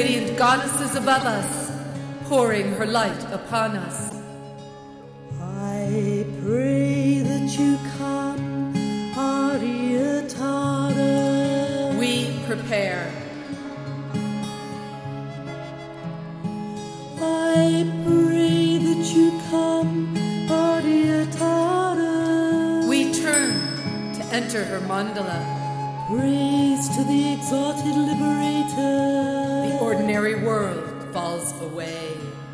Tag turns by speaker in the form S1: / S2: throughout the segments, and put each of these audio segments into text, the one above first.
S1: radiant goddess is above us, pouring her light upon us.
S2: I pray that you come, Aryatara.
S1: We prepare.
S2: I pray that you come, Aryatara.
S1: We turn to enter her mandala.
S2: Praise to the exalted liberator.
S1: The ordinary world falls away.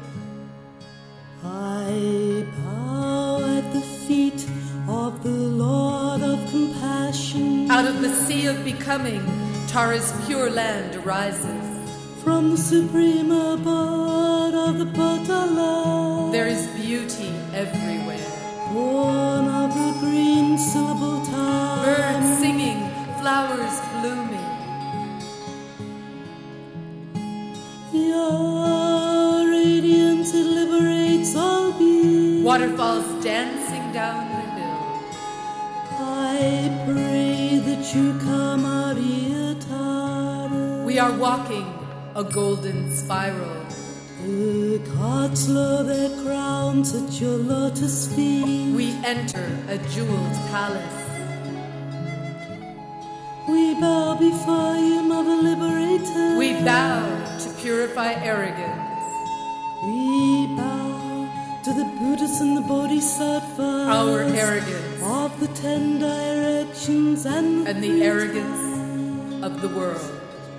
S2: I bow at the feet of the Lord of compassion.
S1: Out of the sea of becoming, Tara's pure land arises.
S2: From the supreme abode of the Potala,
S1: There is beauty everywhere.
S2: born of the green syllable time.
S1: Birds singing, flowers blooming.
S2: Your radiance it liberates all beings.
S1: Waterfalls dancing down the hill.
S2: I pray that you come, Aryatara.
S1: We are walking a golden spiral.
S2: The gods lower their crowns at your lotus feet.
S1: We enter a jeweled palace.
S2: We bow before you, Mother Liberator.
S1: We bow to purify arrogance.
S2: We bow to the Buddhas and the Bodhisattvas.
S1: Our arrogance
S2: of the 10 directions and
S1: the arrogance of the world.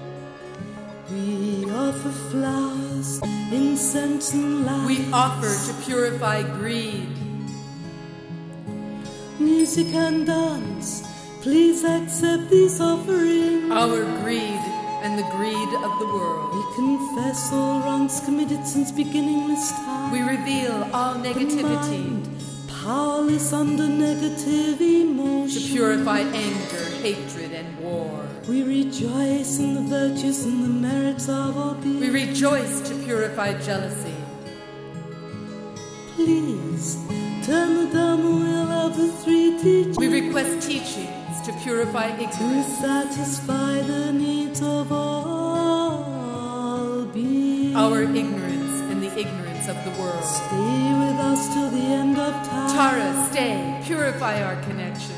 S2: We offer flowers, incense and light.
S1: We offer to purify greed.
S2: Music and dance, please accept these offerings.
S1: Our greed and the greed of the world.
S2: We confess all wrongs committed since beginningless time.
S1: We reveal all negativity.
S2: Powerless under negative emotion.
S1: To purify anger, hatred, and war.
S2: We rejoice in the virtues and the merits of our being.
S1: We rejoice to purify jealousy.
S2: Please turn the dumb wheel of the 3 teachings.
S1: We request teachings to purify ignorance.
S2: To satisfy the needs of all beings.
S1: Our ignorance and the ignorance of the world.
S2: Stay with us till the end of time.
S1: Tara, stay. Purify our connection.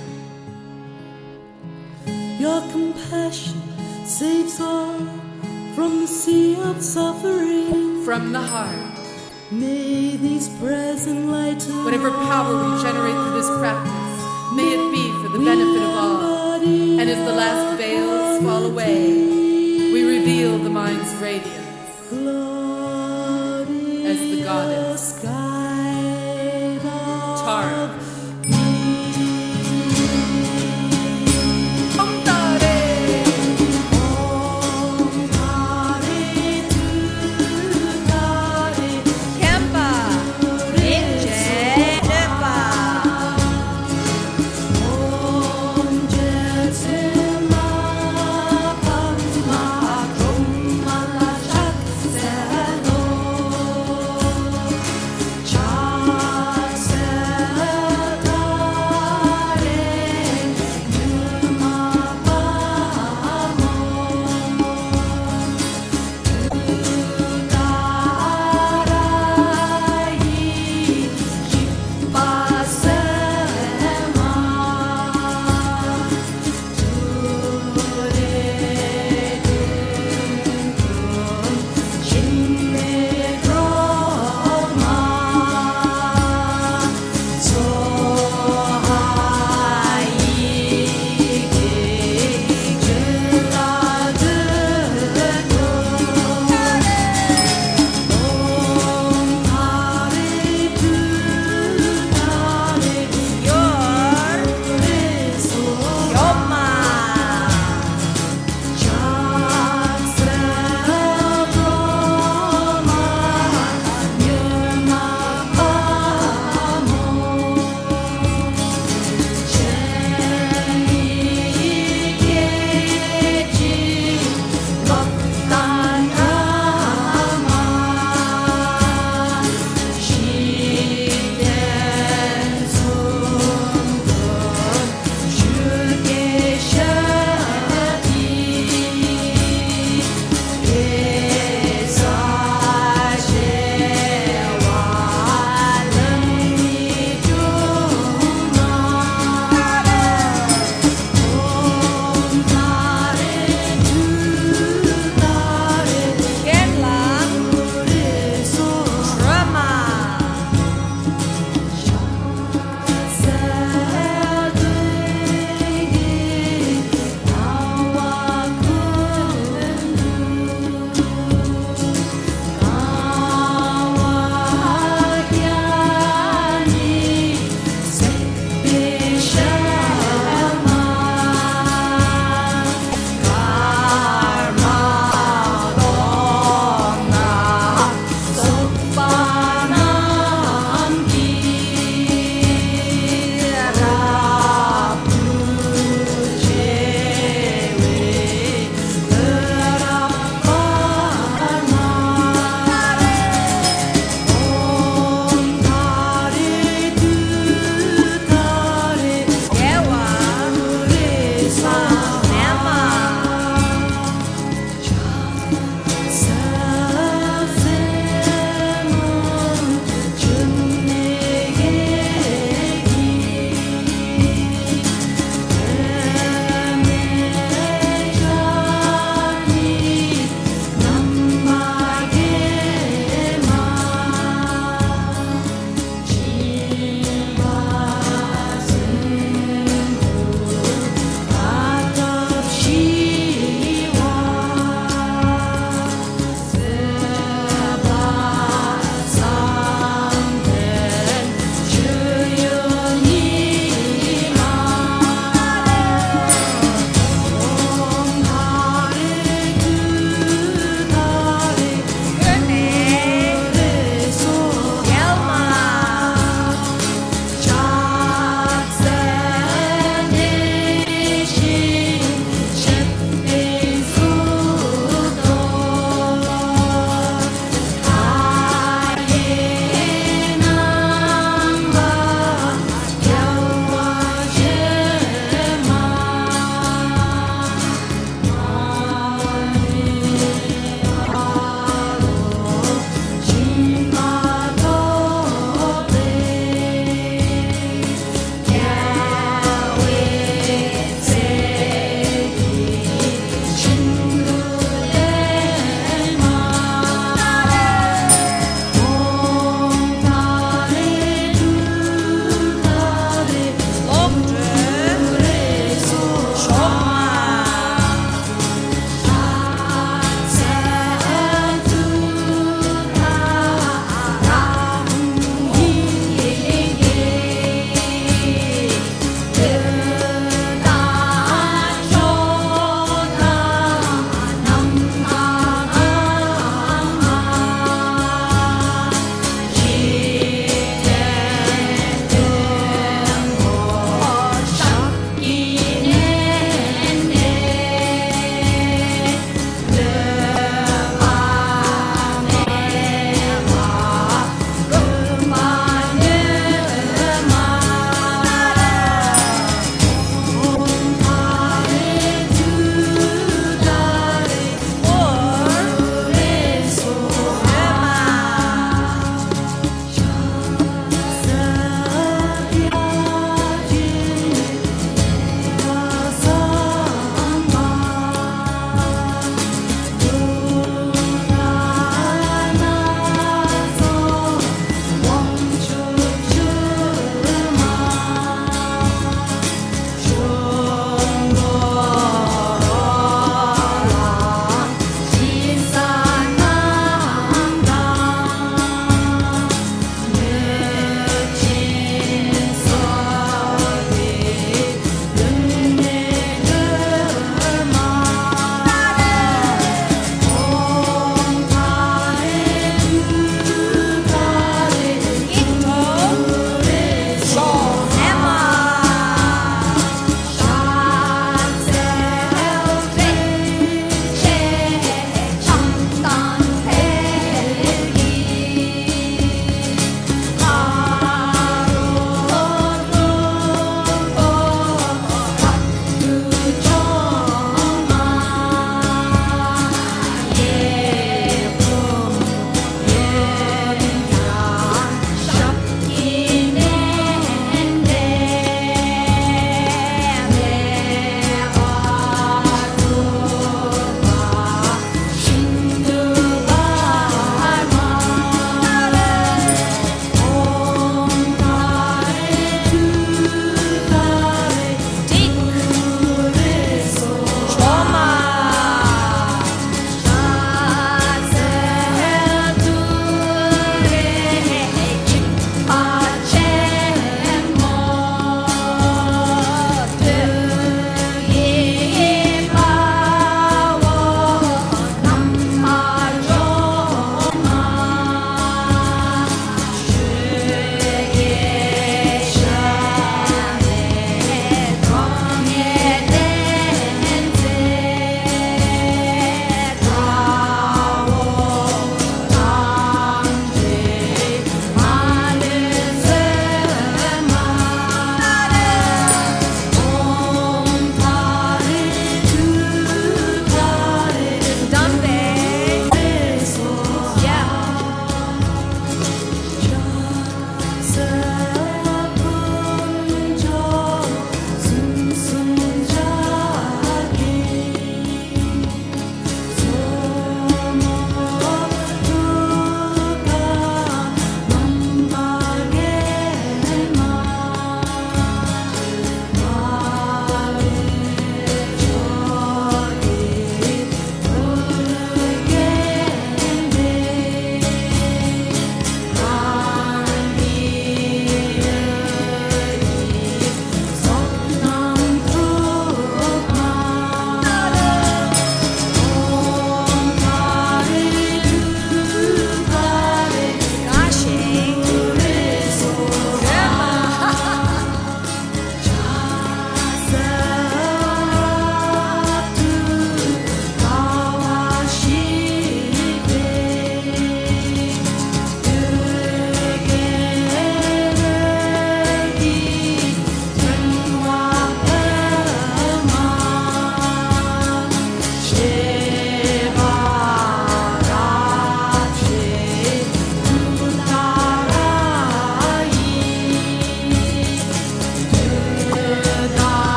S2: Your compassion saves all from the sea of suffering.
S1: From the heart.
S2: May these prayers enlighten
S1: whatever power we generate through this practice, may it be for the benefit of all. And as the last veils fall away, we reveal the mind's radiance as the goddess Tara.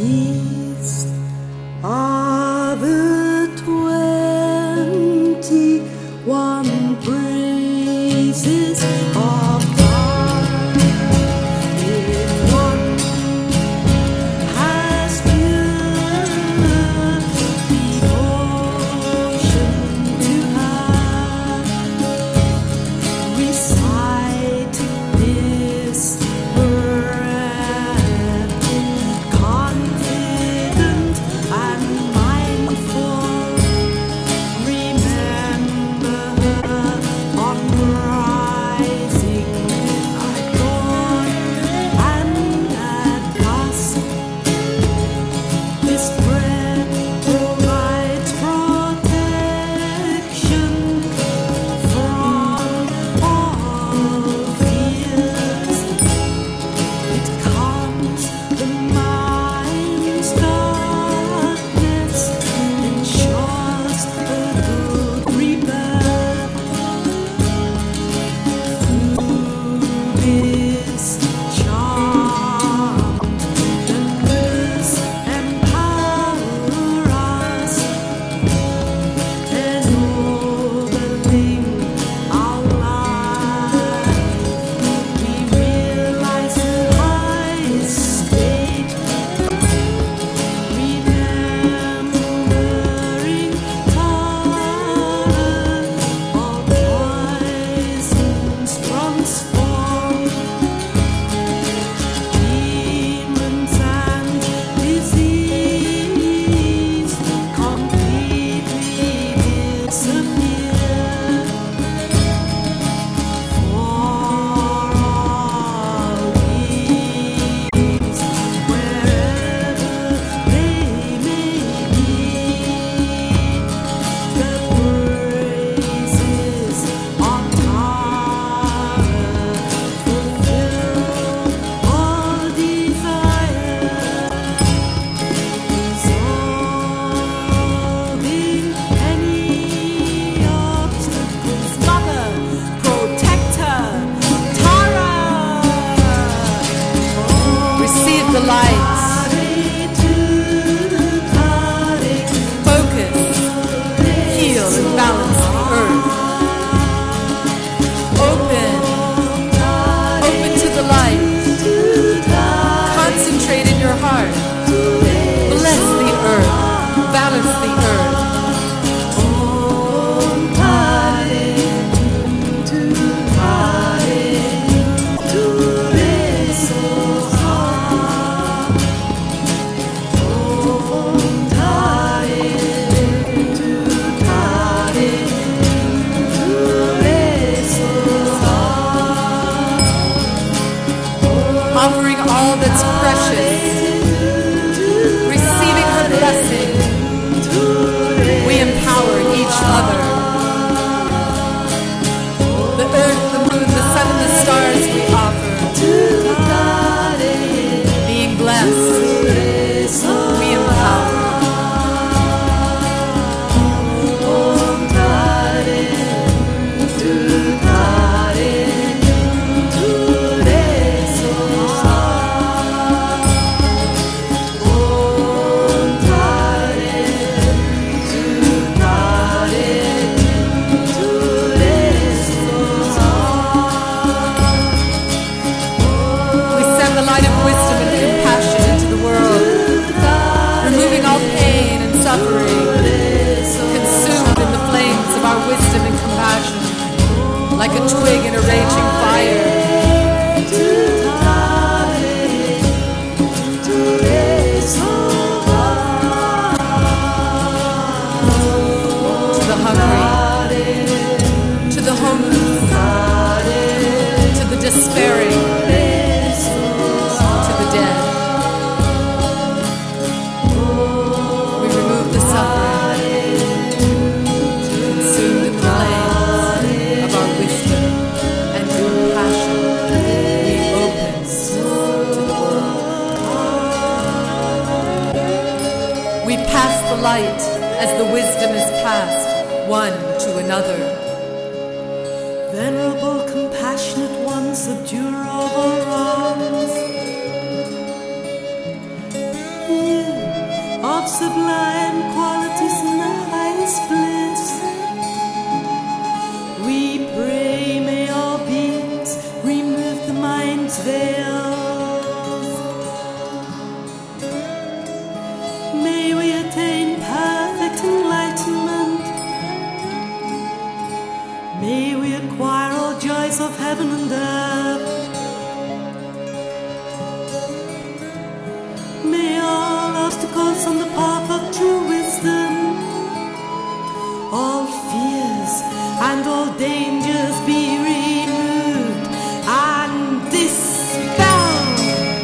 S2: These are the 21 praises of God. If one has pure devotion to have, recite this prayer, confident and mindful. Remember on rising at dawn and at dusk. This prayer provides protection from all fears. It calms the mind's darkness, ensures a good rebirth. Through this chant, the words empower us, ennobling our life. We realize the highest state, remembering all poisons transform, demons and disease completely disappear. For all these, wherever they may be, the praises of Tara fulfill all desire, resolving any obstacles. Mother, protector, Tara.
S1: Receive the light. Focus, heal and balance the earth. Open to the light. Concentrate in your heart. Bless the earth. Balance the earth. Offering all that's precious, receiving her blessing, we empower each other. The earth, the moon, the sun, and the stars we offer. Being blessed, we empower. We send the light of wisdom and compassion into the world, removing all pain and suffering, consumed in the flames of our wisdom and compassion, like a twig in a raging fire. To the hungry, to the homeless, to the despairing, to the dead. We remove the suffering, consumed in the flames of our wisdom and compassion. We open to the world. We pass the light as the wisdom is passed one to another.
S2: Venerable, compassionate one, subduer of all wrongs. of sublime qualities in the highest bliss. We pray, may all beings remove the mind's veils. May we attain perfect enlightenment. May we acquire all joys of heaven and earth. May all obstacles on the path of true wisdom, all fears and all dangers be removed and dispelled.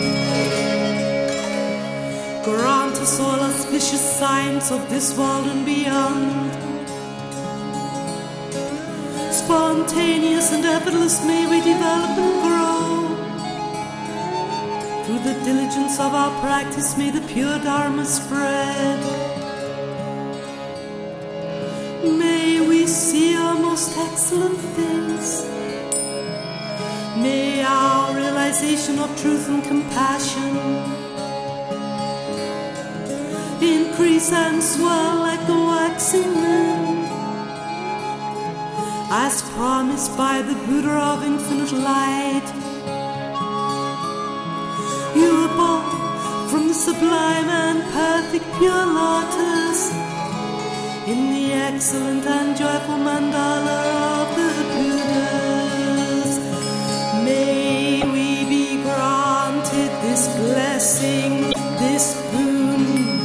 S2: Grant us all auspicious signs of this world and beyond. Spontaneous and effortless may we develop and grow. Through the diligence of our practice may the pure Dharma spread. May we see our most excellent things. May our realization of truth and compassion increase and swell like the waxing moon, as promised by the Buddha of infinite light. You were born from the sublime and perfect pure lotus in the excellent and joyful mandala of the Buddhas. May we be granted this blessing, this boon.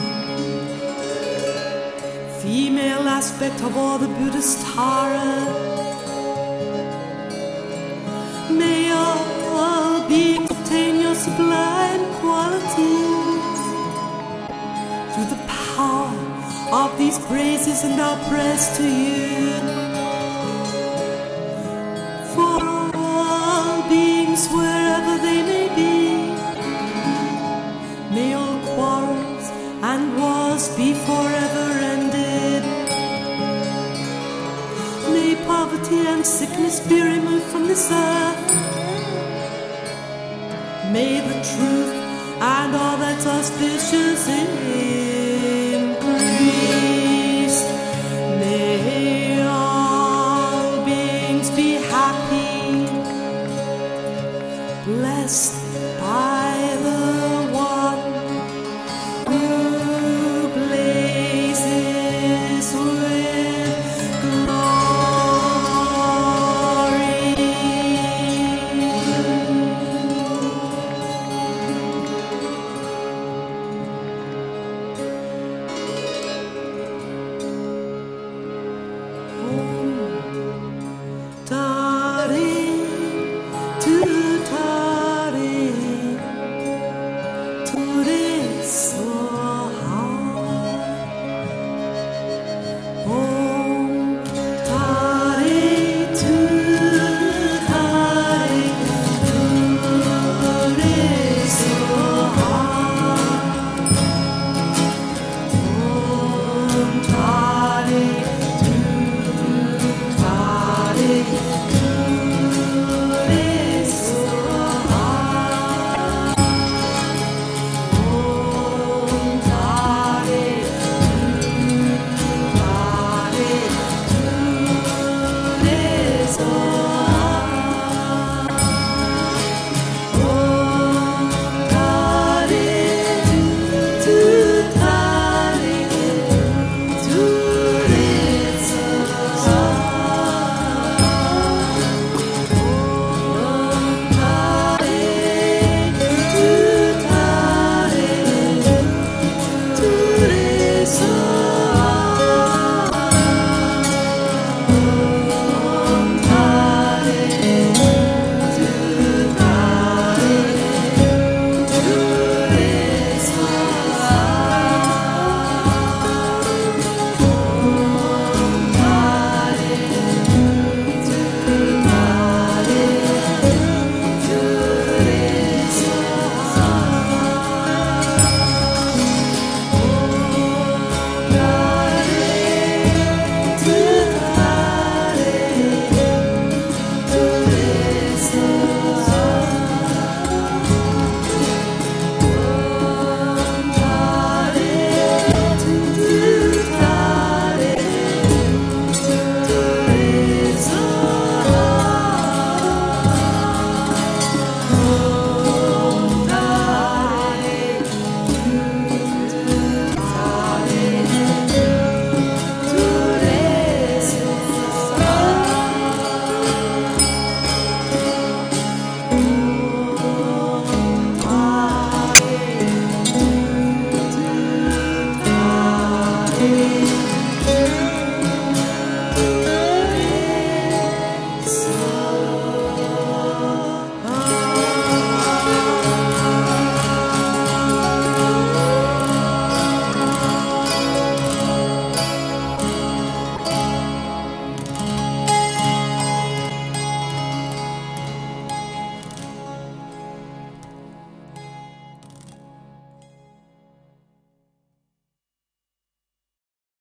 S2: Female aspect of all the Buddhist Tara. May all beings obtain your sublime qualities through the power of these praises and our prayers to you. For all beings, wherever they may be, may all quarrels and wars be forever ended. May poverty and sickness be removed from this earth. May the truth and all that's auspicious increase. May all beings be happy, blessed by